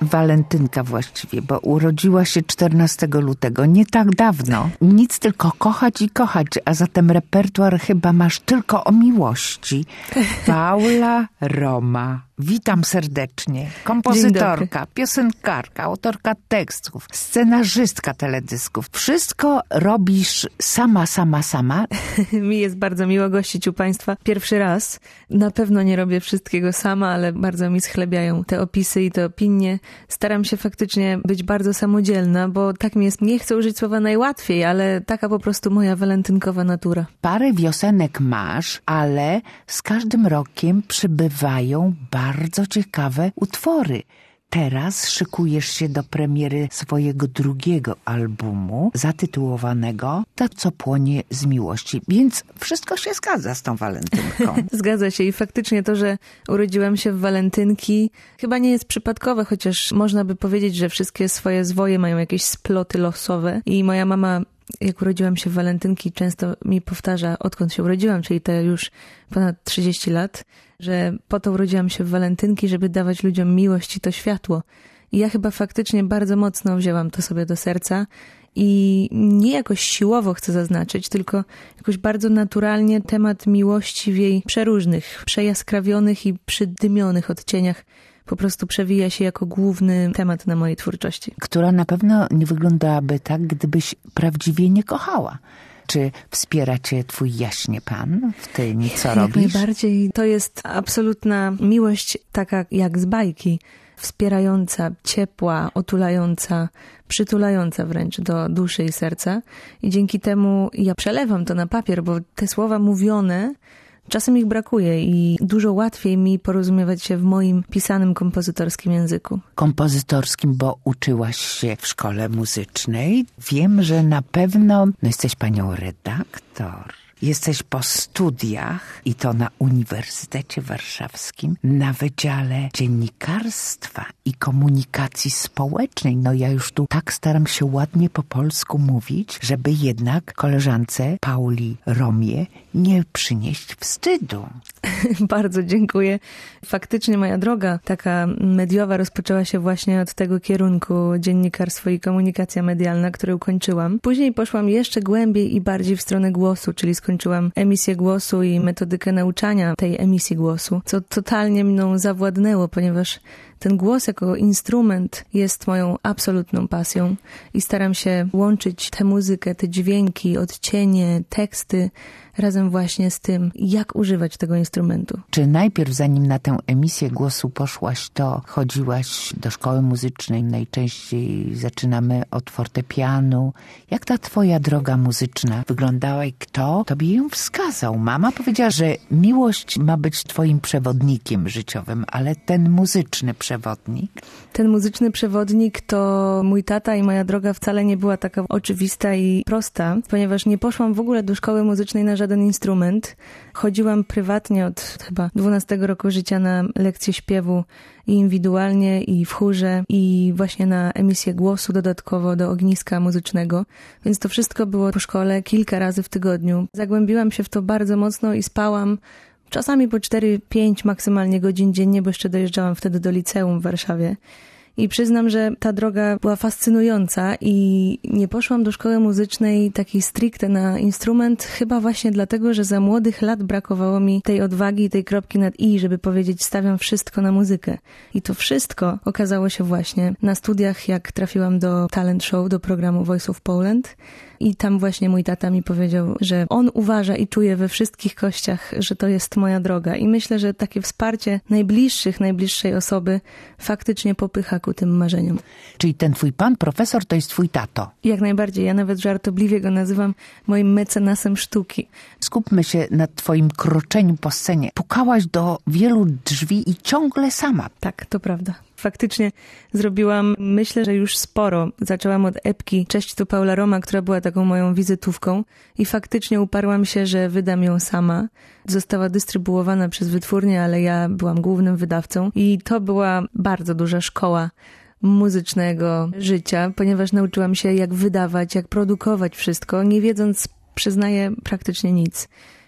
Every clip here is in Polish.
walentynka właściwie, bo urodziła się 14 lutego, nie tak dawno. Nic, tylko kochać i kochać, a zatem repertuar chyba masz tylko o miłości. Paula Roma. Witam serdecznie. Kompozytorka, piosenkarka, autorka tekstów, scenarzystka teledysków. Wszystko robisz sama. Mi jest bardzo miło gościć u Państwa pierwszy raz. Na pewno nie robię wszystkiego sama, ale bardzo mi schlebiają te opisy i te opinie. Staram się faktycznie być bardzo samodzielna, bo tak mi jest, nie chcę użyć słowa najłatwiej, ale taka po prostu moja walentynkowa natura. Parę wiosenek masz, ale z każdym rokiem przybywają bardzo ciekawe utwory. Teraz szykujesz się do premiery swojego drugiego albumu, zatytułowanego To, co płonie z miłości. Więc wszystko się zgadza z tą walentynką. Zgadza się i faktycznie to, że urodziłam się w walentynki, chyba nie jest przypadkowe, chociaż można by powiedzieć, że wszystkie swoje zwoje mają jakieś sploty losowe. I moja mama, jak urodziłam się w walentynki, często mi powtarza, odkąd się urodziłam, czyli te już ponad 30 lat, że po to urodziłam się w walentynki, żeby dawać ludziom miłość i to światło. I ja chyba faktycznie bardzo mocno wzięłam to sobie do serca i nie jakoś siłowo chcę zaznaczyć, tylko jakoś bardzo naturalnie temat miłości w jej przeróżnych, przejaskrawionych i przydymionych odcieniach po prostu przewija się jako główny temat na mojej twórczości. Która na pewno nie wyglądałaby tak, gdybyś prawdziwie nie kochała. Czy wspiera cię twój jaśnie pan w tym, co robisz? Jak najbardziej. To jest absolutna miłość taka jak z bajki. Wspierająca, ciepła, otulająca, przytulająca wręcz do duszy i serca. I dzięki temu ja przelewam to na papier, bo te słowa mówione, czasem ich brakuje i dużo łatwiej mi porozumiewać się w moim pisanym kompozytorskim języku. Kompozytorskim, bo uczyłaś się w szkole muzycznej. Wiem, że na pewno jesteś panią redaktor. Jesteś po studiach i to na Uniwersytecie Warszawskim na Wydziale Dziennikarstwa i Komunikacji Społecznej. No ja już tu tak staram się ładnie po polsku mówić, żeby jednak koleżance Pauli Romie nie przynieść wstydu. Bardzo dziękuję. Faktycznie moja droga taka mediowa rozpoczęła się właśnie od tego kierunku dziennikarstwo i komunikacja medialna, który ukończyłam. Później poszłam jeszcze głębiej i bardziej w stronę głosu, czyli skończyłam emisję głosu i metodykę nauczania tej emisji głosu, co totalnie mną zawładnęło, ponieważ ten głos jako instrument jest moją absolutną pasją i staram się łączyć tę muzykę, te dźwięki, odcienie, teksty razem właśnie z tym, jak używać tego instrumentu. Czy najpierw, zanim na tę emisję głosu poszłaś, to chodziłaś do szkoły muzycznej? Najczęściej zaczynamy od fortepianu. Jak ta twoja droga muzyczna wyglądała i kto tobie ją wskazał? Mama powiedziała, że miłość ma być twoim przewodnikiem życiowym, ale ten muzyczny przewodnik? Ten muzyczny przewodnik to mój tata i moja droga wcale nie była taka oczywista i prosta, ponieważ nie poszłam w ogóle do szkoły muzycznej na żaden instrument. Chodziłam prywatnie od chyba 12 roku życia na lekcje śpiewu i indywidualnie, i w chórze, i właśnie na emisję głosu dodatkowo do ogniska muzycznego. Więc to wszystko było po szkole kilka razy w tygodniu. Zagłębiłam się w to bardzo mocno i spałam czasami po 4-5 maksymalnie godzin dziennie, bo jeszcze dojeżdżałam wtedy do liceum w Warszawie. I przyznam, że ta droga była fascynująca i nie poszłam do szkoły muzycznej takiej stricte na instrument, chyba właśnie dlatego, że za młodych lat brakowało mi tej odwagi, tej kropki nad i, żeby powiedzieć, stawiam wszystko na muzykę. I to wszystko okazało się właśnie na studiach, jak trafiłam do talent show, do programu Voice of Poland. I tam właśnie mój tata mi powiedział, że on uważa i czuje we wszystkich kościach, że to jest moja droga. I myślę, że takie wsparcie najbliższej osoby faktycznie popycha ku tym marzeniom. Czyli ten twój pan profesor to jest twój tato? Jak najbardziej. Ja nawet żartobliwie go nazywam moim mecenasem sztuki. Skupmy się na twoim kroczeniu po scenie. Pukałaś do wielu drzwi i ciągle sama. Tak, to prawda. Faktycznie zrobiłam, myślę, że już sporo. Zaczęłam od epki Cześć, tu Paula Roma, która była taką moją wizytówką i faktycznie uparłam się, że wydam ją sama. Została dystrybuowana przez wytwórnię, ale ja byłam głównym wydawcą i to była bardzo duża szkoła muzycznego życia, ponieważ nauczyłam się jak wydawać, jak produkować wszystko, nie wiedząc, przyznaję, praktycznie nic.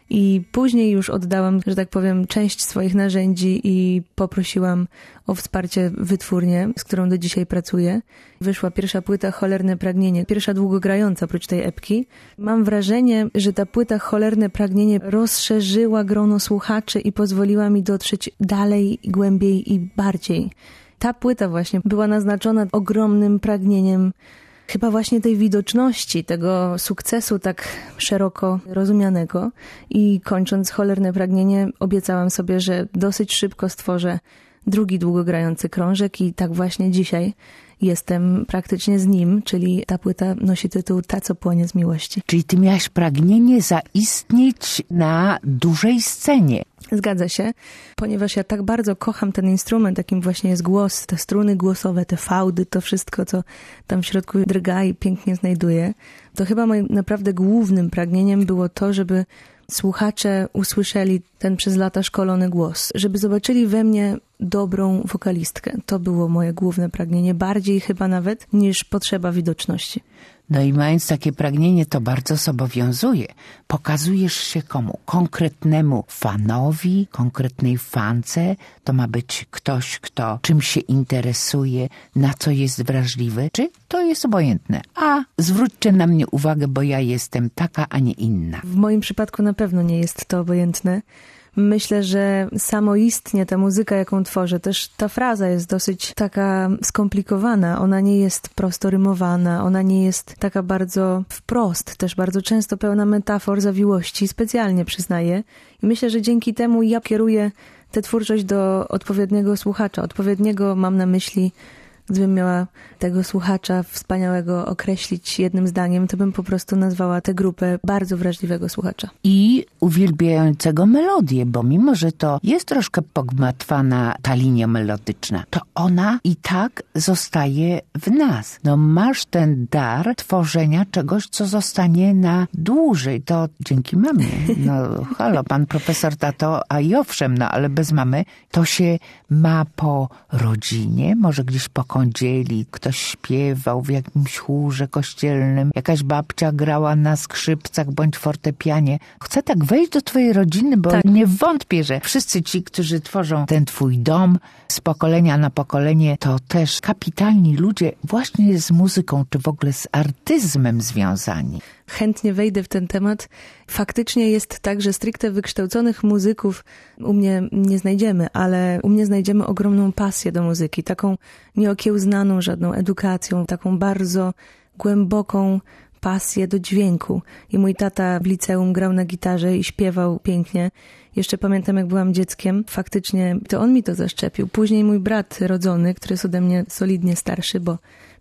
I później już oddałam, że tak powiem, część swoich narzędzi i poprosiłam o wsparcie wytwórnię, z którą do dzisiaj pracuję. Wyszła pierwsza płyta Cholerne Pragnienie, pierwsza długogrająca oprócz tej epki. Mam wrażenie, że ta płyta Cholerne Pragnienie rozszerzyła grono słuchaczy i pozwoliła mi dotrzeć dalej, głębiej i bardziej. Ta płyta właśnie była naznaczona ogromnym pragnieniem chyba właśnie tej widoczności, tego sukcesu tak szeroko rozumianego. I kończąc Cholerne Pragnienie, obiecałam sobie, że dosyć szybko stworzę drugi długogrający krążek i tak właśnie dzisiaj jestem praktycznie z nim, czyli ta płyta nosi tytuł Ta, co płonie z miłości. Czyli ty miałaś pragnienie zaistnieć na dużej scenie. Zgadza się, ponieważ ja tak bardzo kocham ten instrument, jakim właśnie jest głos, te struny głosowe, te fałdy, to wszystko, co tam w środku drga i pięknie znajduje. To chyba moim naprawdę głównym pragnieniem było to, żeby słuchacze usłyszeli ten przez lata szkolony głos, żeby zobaczyli we mnie dobrą wokalistkę. To było moje główne pragnienie, bardziej chyba nawet niż potrzeba widoczności. No i mając takie pragnienie, to bardzo zobowiązuje. Pokazujesz się komu? Konkretnemu fanowi, konkretnej fance. To ma być ktoś, kto czym się interesuje, na co jest wrażliwy, czy to jest obojętne. A zwróćcie na mnie uwagę, bo ja jestem taka, a nie inna. W moim przypadku na pewno nie jest to obojętne. Myślę, że samoistnie ta muzyka, jaką tworzę, też ta fraza jest dosyć taka skomplikowana. Ona nie jest prosto rymowana, ona nie jest taka bardzo wprost, też bardzo często pełna metafor, zawiłości, specjalnie przyznaję. I myślę, że dzięki temu ja kieruję tę twórczość do odpowiedniego słuchacza. Odpowiedniego mam na myśli, gdybym miała tego słuchacza wspaniałego określić jednym zdaniem, to bym po prostu nazwała tę grupę bardzo wrażliwego słuchacza. I uwielbiającego melodię, bo mimo, że to jest troszkę pogmatwana ta linia melodyczna, to ona i tak zostaje w nas. No masz ten dar tworzenia czegoś, co zostanie na dłużej. To dzięki mamie. No halo, pan profesor tato, a i owszem, no ale bez mamy to się ma po rodzinie, może gdzieś po kądzieli, ktoś śpiewał w jakimś chórze kościelnym, jakaś babcia grała na skrzypcach bądź fortepianie. Chcę tak wejść do twojej rodziny, bo nie wątpię, że wszyscy ci, którzy tworzą ten twój dom z pokolenia na pokolenie, to też kapitalni ludzie właśnie z muzyką, czy w ogóle z artyzmem związani. Chętnie wejdę w ten temat. Faktycznie jest tak, że stricte wykształconych muzyków u mnie nie znajdziemy, ale u mnie znajdziemy ogromną pasję do muzyki, taką nieokiełznaną żadną edukacją, taką bardzo głęboką pasję do dźwięku. I mój tata w liceum grał na gitarze i śpiewał pięknie. Jeszcze pamiętam, jak byłam dzieckiem, faktycznie to on mi to zaszczepił. Później mój brat rodzony, który jest ode mnie solidnie starszy, bo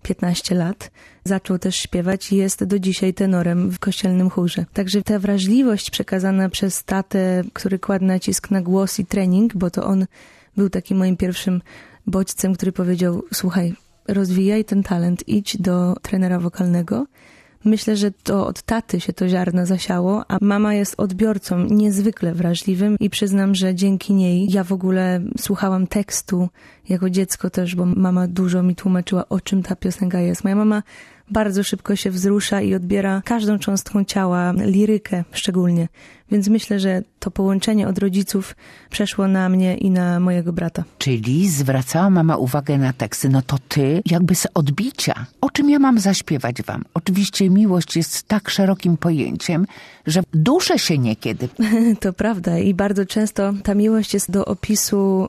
15 lat, zaczął też śpiewać i jest do dzisiaj tenorem w kościelnym chórze. Także ta wrażliwość przekazana przez tatę, który kładł nacisk na głos i trening, bo to on był takim moim pierwszym bodźcem, który powiedział: słuchaj, rozwijaj ten talent, idź do trenera wokalnego. Myślę, że to od taty się to ziarno zasiało, a mama jest odbiorcą niezwykle wrażliwym i przyznam, że dzięki niej ja w ogóle słuchałam tekstu jako dziecko też, bo mama dużo mi tłumaczyła, o czym ta piosenka jest. Moja mama bardzo szybko się wzrusza i odbiera każdą cząstką ciała, lirykę szczególnie. Więc myślę, że to połączenie od rodziców przeszło na mnie i na mojego brata. Czyli zwracała mama uwagę na teksty. No to ty jakby z odbicia. O czym ja mam zaśpiewać wam? Oczywiście miłość jest tak szerokim pojęciem, że duszę się niekiedy. To prawda i bardzo często ta miłość jest do opisu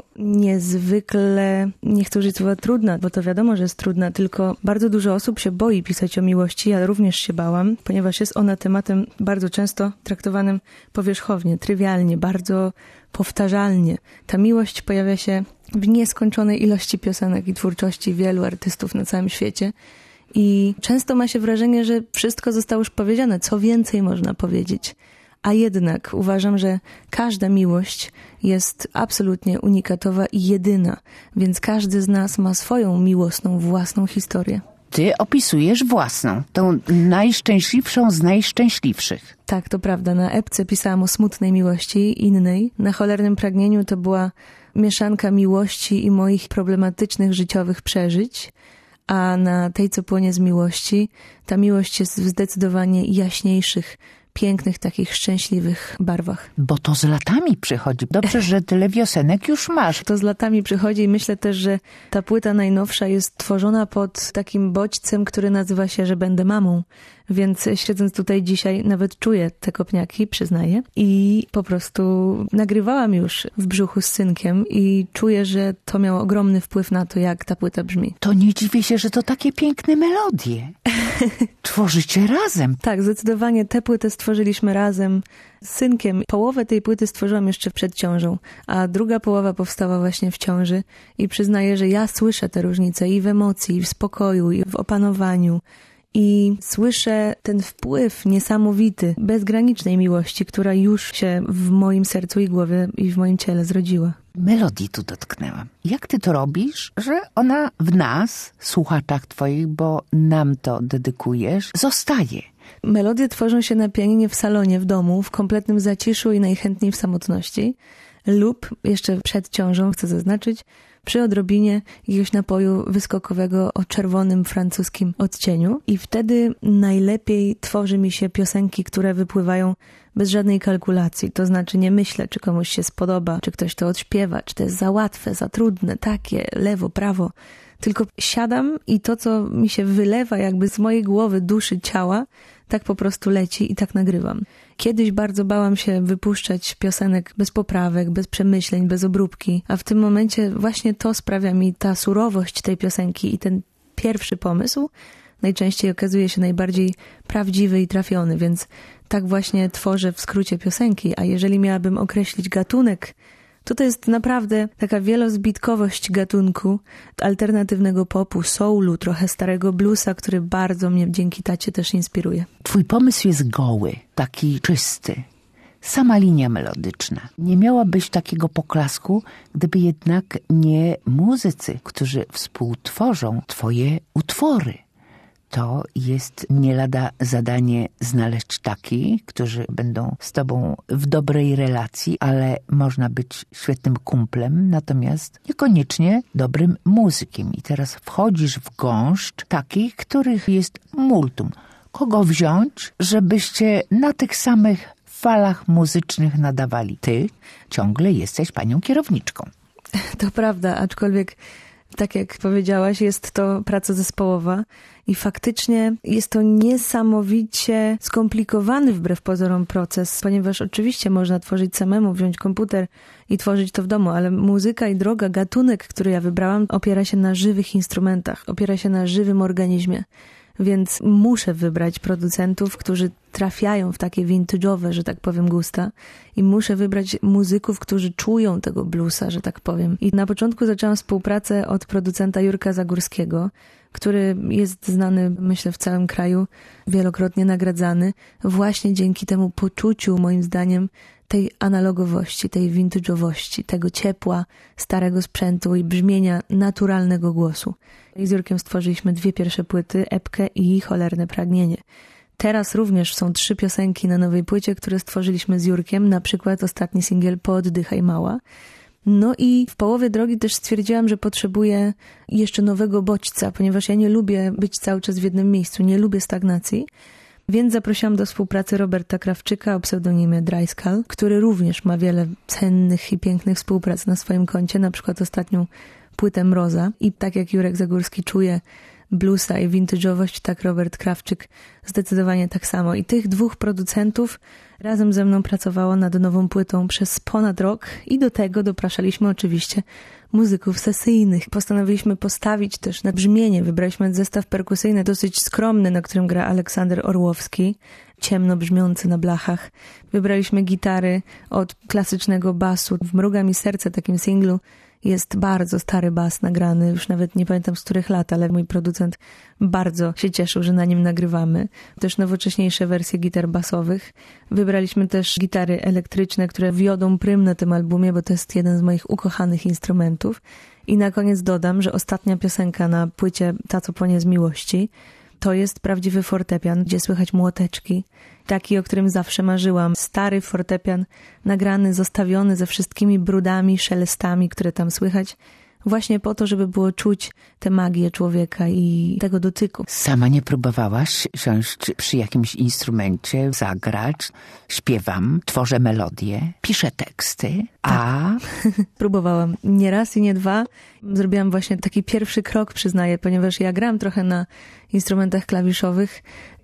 niezwykle, nie chcę użyć słowa trudna, bo to wiadomo, że jest trudna, tylko bardzo dużo osób się boi pisać o miłości. Ja również się bałam, ponieważ jest ona tematem bardzo często traktowanym powierzchownie, trywialnie, bardzo powtarzalnie. Ta miłość pojawia się w nieskończonej ilości piosenek i twórczości wielu artystów na całym świecie. I często ma się wrażenie, że wszystko zostało już powiedziane, co więcej można powiedzieć. A jednak uważam, że każda miłość jest absolutnie unikatowa i jedyna, więc każdy z nas ma swoją miłosną, własną historię. Ty opisujesz własną, tą najszczęśliwszą z najszczęśliwszych. Tak, to prawda. Na epce pisałam o smutnej miłości, innej. Na Cholernym Pragnieniu to była mieszanka miłości i moich problematycznych życiowych przeżyć. A na tej, co płonie z miłości, ta miłość jest w zdecydowanie jaśniejszych, pięknych, takich szczęśliwych barwach. Bo to z latami przychodzi. Dobrze, że tyle wiosenek już masz. To z latami przychodzi i myślę też, że ta płyta najnowsza jest tworzona pod takim bodźcem, który nazywa się, że będę mamą. Więc siedząc tutaj dzisiaj nawet czuję te kopniaki, przyznaję. I po prostu nagrywałam już w brzuchu z synkiem i czuję, że to miało ogromny wpływ na to, jak ta płyta brzmi. To nie dziwię się, że to takie piękne melodie. Tworzycie razem. Tak, zdecydowanie tę płytę stworzyliśmy razem z synkiem. Połowę tej płyty stworzyłam jeszcze przed ciążą, a druga połowa powstała właśnie w ciąży i przyznaję, że ja słyszę te różnice i w emocji, i w spokoju, i w opanowaniu. I słyszę ten wpływ niesamowity, bezgranicznej miłości, która już się w moim sercu i głowie i w moim ciele zrodziła. Melodii tu dotknęłam. Jak ty to robisz, że ona w nas, słuchaczach twoich, bo nam to dedykujesz, zostaje? Melodie tworzą się na pianinie w salonie w domu, w kompletnym zaciszu i najchętniej w samotności. Lub, jeszcze przed ciążą, chcę zaznaczyć, przy odrobinie jakiegoś napoju wyskokowego o czerwonym francuskim odcieniu. I wtedy najlepiej tworzy mi się piosenki, które wypływają bez żadnej kalkulacji. To znaczy nie myślę, czy komuś się spodoba, czy ktoś to odśpiewa, czy to jest za łatwe, za trudne, takie, lewo, prawo. Tylko siadam i to, co mi się wylewa jakby z mojej głowy, duszy, ciała, tak po prostu leci i tak nagrywam. Kiedyś bardzo bałam się wypuszczać piosenek bez poprawek, bez przemyśleń, bez obróbki, a w tym momencie właśnie to sprawia mi ta surowość tej piosenki i ten pierwszy pomysł najczęściej okazuje się najbardziej prawdziwy i trafiony, więc tak właśnie tworzę w skrócie piosenki, a jeżeli miałabym określić gatunek, to jest naprawdę taka wielozbitkowość gatunku alternatywnego popu, soulu, trochę starego bluesa, który bardzo mnie dzięki tacie też inspiruje. Twój pomysł jest goły, taki czysty. Sama linia melodyczna. Nie miałabyś takiego poklasku, gdyby jednak nie muzycy, którzy współtworzą twoje utwory. To jest nie lada zadanie znaleźć takich, którzy będą z tobą w dobrej relacji, ale można być świetnym kumplem, natomiast niekoniecznie dobrym muzykiem. I teraz wchodzisz w gąszcz takich, których jest multum. Kogo wziąć, żebyście na tych samych falach muzycznych nadawali? Ty ciągle jesteś panią kierowniczką. To prawda, aczkolwiek tak jak powiedziałaś, jest to praca zespołowa i faktycznie jest to niesamowicie skomplikowany wbrew pozorom proces, ponieważ oczywiście można tworzyć samemu, wziąć komputer i tworzyć to w domu, ale muzyka i droga, gatunek, który ja wybrałam, opiera się na żywych instrumentach, opiera się na żywym organizmie. Więc muszę wybrać producentów, którzy trafiają w takie vintage'owe, że tak powiem, gusta i muszę wybrać muzyków, którzy czują tego bluesa, że tak powiem. I na początku zaczęłam współpracę od producenta Jurka Zagórskiego, który jest znany, myślę, w całym kraju, wielokrotnie nagradzany, właśnie dzięki temu poczuciu, moim zdaniem, tej analogowości, tej vintage'owości, tego ciepła, starego sprzętu i brzmienia naturalnego głosu. I z Jurkiem stworzyliśmy 2 pierwsze płyty, Epkę i Cholerne Pragnienie. Teraz również są 3 piosenki na nowej płycie, które stworzyliśmy z Jurkiem, na przykład ostatni singiel Pooddychaj Mała. No i w połowie drogi też stwierdziłam, że potrzebuję jeszcze nowego bodźca, ponieważ ja nie lubię być cały czas w jednym miejscu, nie lubię stagnacji. Więc zaprosiłam do współpracy Roberta Krawczyka o pseudonimie Dry Skull, który również ma wiele cennych i pięknych współprac na swoim koncie, na przykład ostatnią płytę Mroza. I tak jak Jurek Zagórski czuje bluesa i vintage'owość, tak Robert Krawczyk zdecydowanie tak samo. I tych 2 producentów razem ze mną pracowało nad nową płytą przez ponad rok i do tego dopraszaliśmy oczywiście muzyków sesyjnych. Postanowiliśmy postawić też na brzmienie. Wybraliśmy zestaw perkusyjny dosyć skromny, na którym gra Aleksander Orłowski, ciemno brzmiący na blachach. Wybraliśmy gitary od klasycznego basu. W Mruga mi serce, takim singlu, jest bardzo stary bas nagrany, już nawet nie pamiętam z których lat, ale mój producent bardzo się cieszył, że na nim nagrywamy. Też nowocześniejsze wersje gitar basowych. Wybraliśmy też gitary elektryczne, które wiodą prym na tym albumie, bo to jest jeden z moich ukochanych instrumentów. I na koniec dodam, że ostatnia piosenka na płycie Ta, co płonie z miłości, to jest prawdziwy fortepian, gdzie słychać młoteczki. Taki, o którym zawsze marzyłam. Stary fortepian, nagrany, zostawiony ze wszystkimi brudami, szelestami, które tam słychać. właśnie po to, żeby było czuć tę magię człowieka i tego dotyku. Sama nie próbowałaś siąść przy jakimś instrumencie, zagrać? Śpiewam, tworzę melodię, piszę teksty, a... Próbowałam nie raz i nie dwa. Zrobiłam właśnie taki pierwszy krok, przyznaję, ponieważ ja gram trochę na instrumentach klawiszowych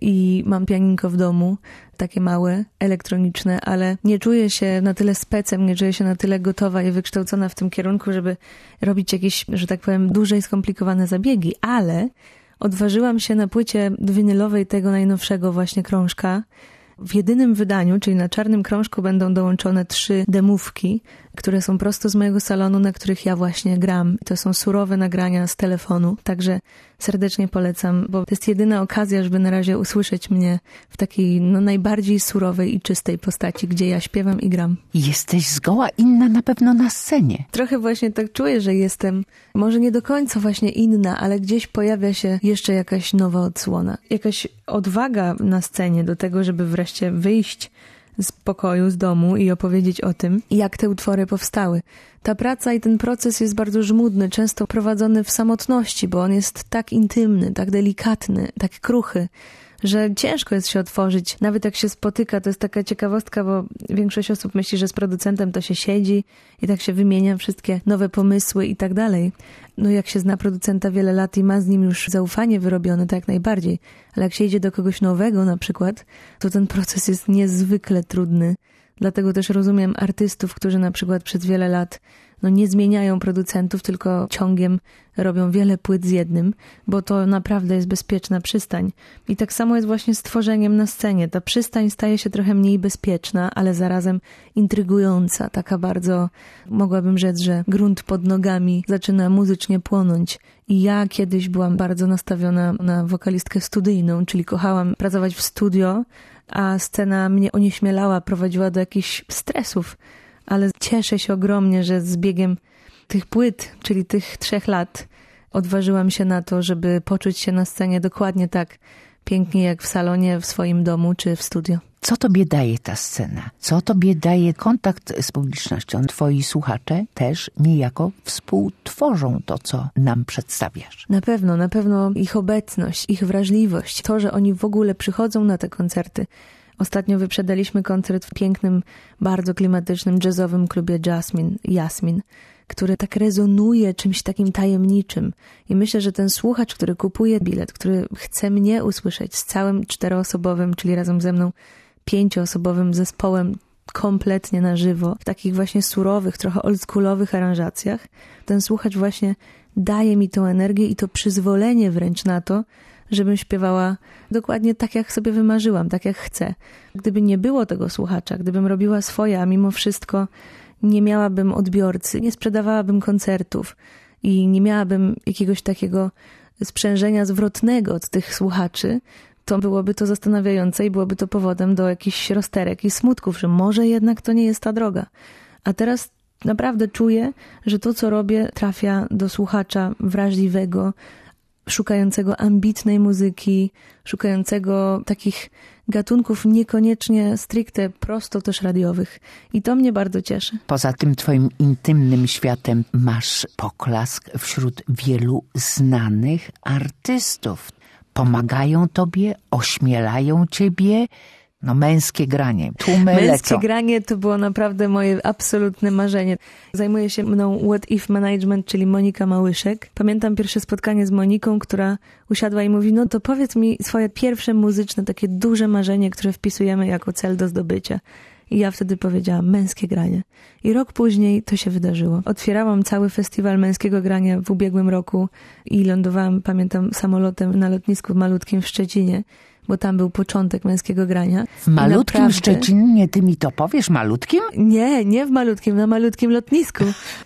i mam pianinko w domu, takie małe, elektroniczne, ale nie czuję się na tyle specem, nie czuję się na tyle gotowa i wykształcona w tym kierunku, żeby robić jakieś, że tak powiem, duże i skomplikowane zabiegi, ale odważyłam się na płycie winylowej tego najnowszego właśnie krążka. W jedynym wydaniu, czyli na czarnym krążku, będą dołączone 3 demówki, które są prosto z mojego salonu, na których ja właśnie gram. To są surowe nagrania z telefonu, także serdecznie polecam, bo to jest jedyna okazja, żeby na razie usłyszeć mnie w takiej najbardziej surowej i czystej postaci, gdzie ja śpiewam i gram. Jesteś zgoła inna na pewno na scenie. Trochę właśnie tak czuję, że jestem może nie do końca właśnie inna, ale gdzieś pojawia się jeszcze jakaś nowa odsłona. Jakaś odwaga na scenie do tego, żeby wreszcie wyjść z pokoju, z domu i opowiedzieć o tym, jak te utwory powstały. Ta praca i ten proces jest bardzo żmudny, często prowadzony w samotności, bo on jest tak intymny, tak delikatny, tak kruchy, że ciężko jest się otworzyć. Nawet jak się spotyka, to jest taka ciekawostka, bo większość osób myśli, że z producentem to się siedzi i tak się wymienia wszystkie nowe pomysły i tak dalej. No jak się zna producenta wiele lat i ma z nim już zaufanie wyrobione, to jak najbardziej. Ale jak się idzie do kogoś nowego na przykład, to ten proces jest niezwykle trudny. Dlatego też rozumiem artystów, którzy na przykład przez wiele lat nie zmieniają producentów, tylko ciągiem robią wiele płyt z jednym, bo to naprawdę jest bezpieczna przystań. I tak samo jest właśnie z tworzeniem na scenie. Ta przystań staje się trochę mniej bezpieczna, ale zarazem intrygująca. Taka bardzo, mogłabym rzec, że grunt pod nogami zaczyna muzycznie płonąć. I ja kiedyś byłam bardzo nastawiona na wokalistkę studyjną, czyli kochałam pracować w studio, a scena mnie onieśmielała, prowadziła do jakichś stresów. Ale cieszę się ogromnie, że z biegiem tych płyt, czyli tych 3 lat, odważyłam się na to, żeby poczuć się na scenie dokładnie tak pięknie jak w salonie, w swoim domu czy w studio. Co tobie daje ta scena? Co tobie daje kontakt z publicznością? Twoi słuchacze też niejako współtworzą to, co nam przedstawiasz. Na pewno ich obecność, ich wrażliwość, to, że oni w ogóle przychodzą na te koncerty. Ostatnio wyprzedaliśmy koncert w pięknym, bardzo klimatycznym, jazzowym klubie Jasmin, który tak rezonuje czymś takim tajemniczym. I myślę, że ten słuchacz, który kupuje bilet, który chce mnie usłyszeć z całym 4-osobowym, czyli razem ze mną 5-osobowym zespołem kompletnie na żywo, w takich właśnie surowych, trochę oldschoolowych aranżacjach, ten słuchacz właśnie daje mi tą energię i to przyzwolenie wręcz na to, żebym śpiewała dokładnie tak, jak sobie wymarzyłam, tak jak chcę. Gdyby nie było tego słuchacza, gdybym robiła swoje, a mimo wszystko nie miałabym odbiorcy, nie sprzedawałabym koncertów i nie miałabym jakiegoś takiego sprzężenia zwrotnego od tych słuchaczy, to byłoby to zastanawiające i byłoby to powodem do jakichś rozterek i smutków, że może jednak to nie jest ta droga. A teraz naprawdę czuję, że to, co robię, trafia do słuchacza wrażliwego, szukającego ambitnej muzyki, szukającego takich gatunków niekoniecznie stricte prosto też radiowych. I to mnie bardzo cieszy. Poza tym twoim intymnym światem masz poklask wśród wielu znanych artystów. Pomagają tobie, ośmielają ciebie. Męskie granie, tłumy lecą. Męskie granie to było naprawdę moje absolutne marzenie. Zajmuje się mną What If Management, czyli Monika Małyszek. Pamiętam pierwsze spotkanie z Moniką, która usiadła i mówi, to powiedz mi swoje pierwsze muzyczne, takie duże marzenie, które wpisujemy jako cel do zdobycia. I ja wtedy powiedziałam, męskie granie. I rok później to się wydarzyło. Otwierałam cały festiwal męskiego grania w ubiegłym roku i lądowałam, pamiętam, samolotem na lotnisku malutkim w Szczecinie, bo tam był początek męskiego grania. W malutkim Szczecinie, ty mi to powiesz, malutkim? Nie w malutkim, na malutkim lotnisku.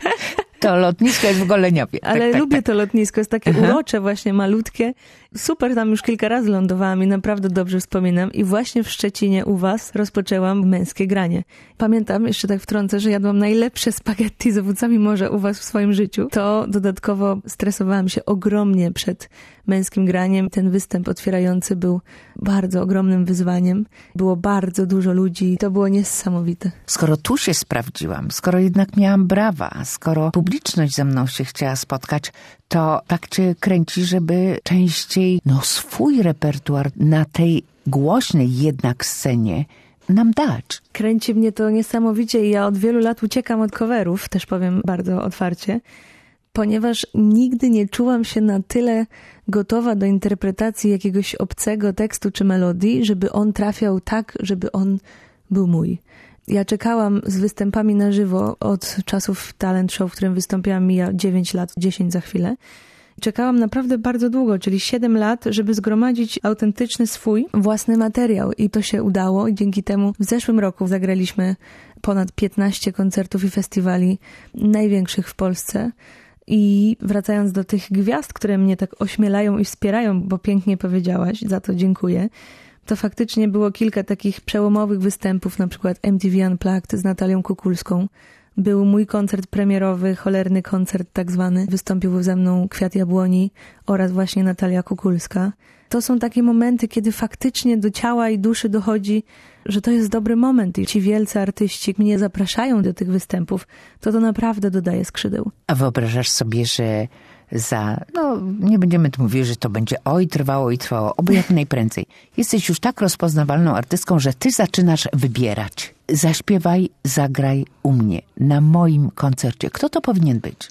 To lotnisko jest w Goleniowie. Ale lubię to lotnisko, jest takie urocze właśnie, malutkie. Super, tam już kilka razy lądowałam i naprawdę dobrze wspominam. I właśnie w Szczecinie u was rozpoczęłam męskie granie. Pamiętam, jeszcze tak wtrącę, że jadłam najlepsze spaghetti z owocami morza u was w swoim życiu. To dodatkowo stresowałam się ogromnie przed męskim graniem. Ten występ otwierający był bardzo ogromnym wyzwaniem. Było bardzo dużo ludzi. To było niesamowite. Skoro tu się sprawdziłam, skoro jednak miałam brawa, skoro publiczność publiczność ze mną się chciała spotkać, to tak cię kręci, żeby częściej swój repertuar na tej głośnej jednak scenie nam dać. Kręci mnie to niesamowicie i ja od wielu lat uciekam od coverów, też powiem bardzo otwarcie, ponieważ nigdy nie czułam się na tyle gotowa do interpretacji jakiegoś obcego tekstu czy melodii, żeby on trafiał tak, żeby on był mój. Ja czekałam z występami na żywo od czasów talent show, w którym wystąpiłam, mija 9 lat, 10 za chwilę. Czekałam naprawdę bardzo długo, czyli 7 lat, żeby zgromadzić autentyczny swój własny materiał i to się udało i dzięki temu w zeszłym roku zagraliśmy ponad 15 koncertów i festiwali największych w Polsce. I wracając do tych gwiazd, które mnie tak ośmielają i wspierają, bo pięknie powiedziałaś, za to dziękuję, to faktycznie było kilka takich przełomowych występów, na przykład MTV Unplugged z Natalią Kukulską. Był mój koncert premierowy, cholerny koncert tak zwany. Wystąpił ze mną Kwiat Jabłoni oraz właśnie Natalia Kukulska. To są takie momenty, kiedy faktycznie do ciała i duszy dochodzi, że to jest dobry moment i ci wielcy artyści mnie zapraszają do tych występów, to naprawdę dodaje skrzydeł. A wyobrażasz sobie, że nie będziemy tu mówić, że to będzie trwało, oby jak najprędzej. Jesteś już tak rozpoznawalną artystką, że ty zaczynasz wybierać. Zaśpiewaj, zagraj u mnie, na moim koncercie. Kto to powinien być?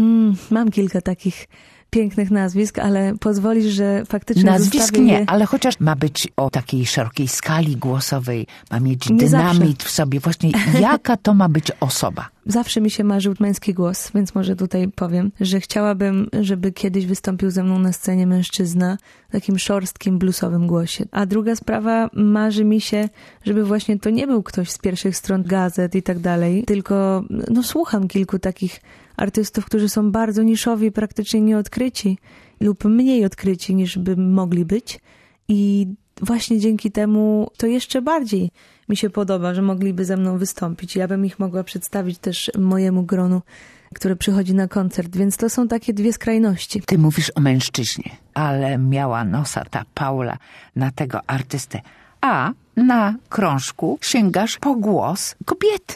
Mam kilka takich pięknych nazwisk, ale pozwolisz, że faktycznie nazwisk nie, ale chociaż ma być o takiej szerokiej skali głosowej, ma mieć dynamit w sobie. Właśnie jaka to ma być osoba? Zawsze mi się marzył męski głos, więc może tutaj powiem, że chciałabym, żeby kiedyś wystąpił ze mną na scenie mężczyzna w takim szorstkim, bluesowym głosie. A druga sprawa, marzy mi się, żeby właśnie to nie był ktoś z pierwszych stron gazet i tak dalej, tylko słucham kilku takich artystów, którzy są bardzo niszowi, praktycznie nieodkryci lub mniej odkryci niż by mogli być i właśnie dzięki temu to jeszcze bardziej mi się podoba, że mogliby ze mną wystąpić. Ja bym ich mogła przedstawić też mojemu gronu, które przychodzi na koncert, więc to są takie dwie skrajności. Ty mówisz o mężczyźnie, ale miała nosa ta Paula na tego artystę, a na krążku sięgasz po głos kobiety.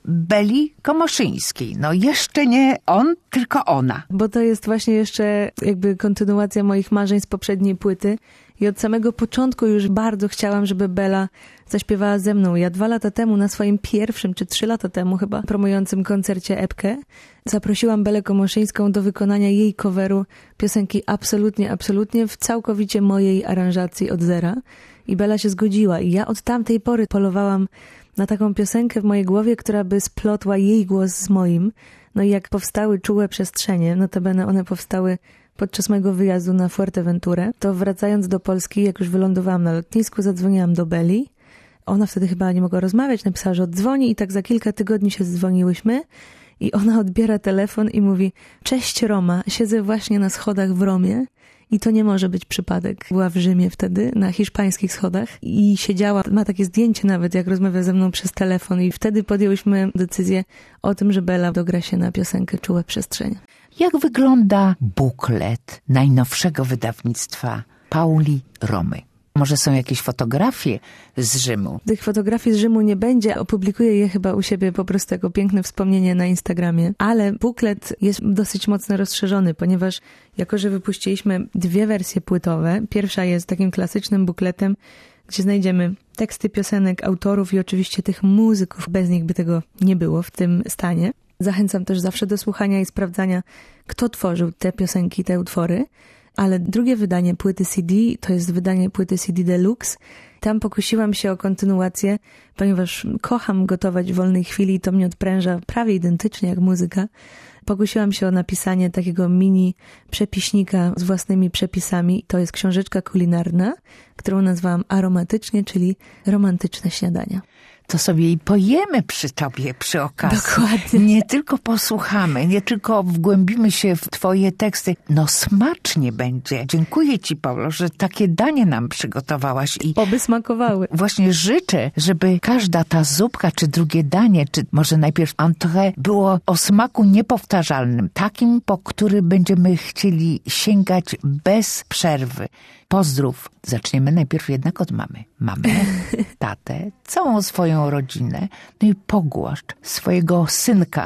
Beli Komoszyńskiej. Jeszcze nie on, tylko ona. Bo to jest właśnie jeszcze jakby kontynuacja moich marzeń z poprzedniej płyty i od samego początku już bardzo chciałam, żeby Bela zaśpiewała ze mną. Ja 2 lata temu na swoim pierwszym, czy 3 lata temu chyba, promującym koncercie Epkę, zaprosiłam Belę Komoszyńską do wykonania jej coveru piosenki Absolutnie w całkowicie mojej aranżacji od zera. I Bela się zgodziła i ja od tamtej pory polowałam na taką piosenkę w mojej głowie, która by splotła jej głos z moim. I jak powstały Czułe Przestrzenie, notabene one powstały podczas mojego wyjazdu na Fuerteventurę, to wracając do Polski, jak już wylądowałam na lotnisku, zadzwoniłam do Beli. Ona wtedy chyba nie mogła rozmawiać, napisała, że oddzwoni i tak za kilka tygodni się zdzwoniłyśmy i ona odbiera telefon i mówi: cześć Roma, siedzę właśnie na schodach w Romie. I to nie może być przypadek. Była w Rzymie wtedy, na hiszpańskich schodach i siedziała, ma takie zdjęcie nawet, jak rozmawia ze mną przez telefon i wtedy podjęłyśmy decyzję o tym, że Bela dogra się na piosenkę Czułe Przestrzenie. Jak wygląda buklet najnowszego wydawnictwa Pauli Romy? Może są jakieś fotografie z Rzymu? Tych fotografii z Rzymu nie będzie. Opublikuję je chyba u siebie po prostu jako piękne wspomnienie na Instagramie. Ale buklet jest dosyć mocno rozszerzony, ponieważ jako, że wypuściliśmy 2 wersje płytowe, pierwsza jest takim klasycznym bukletem, gdzie znajdziemy teksty piosenek, autorów i oczywiście tych muzyków. Bez nich by tego nie było w tym stanie. Zachęcam też zawsze do słuchania i sprawdzania, kto tworzył te piosenki, te utwory. Ale drugie wydanie płyty CD to jest wydanie płyty CD Deluxe. Tam pokusiłam się o kontynuację, ponieważ kocham gotować w wolnej chwili i to mnie odpręża prawie identycznie jak muzyka. Pokusiłam się o napisanie takiego mini przepiśnika z własnymi przepisami. To jest książeczka kulinarna, którą nazwałam Aromatycznie, czyli romantyczne śniadania. To sobie i pojemy przy tobie, przy okazji. Dokładnie. Nie tylko posłuchamy, nie tylko wgłębimy się w twoje teksty. Smacznie będzie. Dziękuję ci, Paulo, że takie danie nam przygotowałaś. I oby smakowały. Właśnie życzę, żeby każda ta zupka, czy drugie danie, czy może najpierw entrée było o smaku niepowtarzalnym. Takim, po który będziemy chcieli sięgać bez przerwy. Pozdrów. Zaczniemy najpierw jednak od mamy. Mamę, tatę, całą swoją rodzinę. I pogłaszcz swojego synka,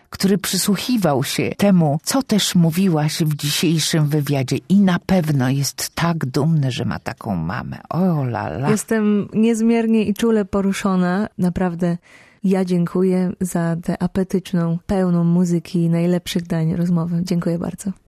który przysłuchiwał się temu, co też mówiłaś w dzisiejszym wywiadzie i na pewno jest tak dumny, że ma taką mamę. O la la. Jestem niezmiernie i czule poruszona. Naprawdę ja dziękuję za tę apetyczną, pełną muzyki i najlepszych dań rozmowę. Dziękuję bardzo.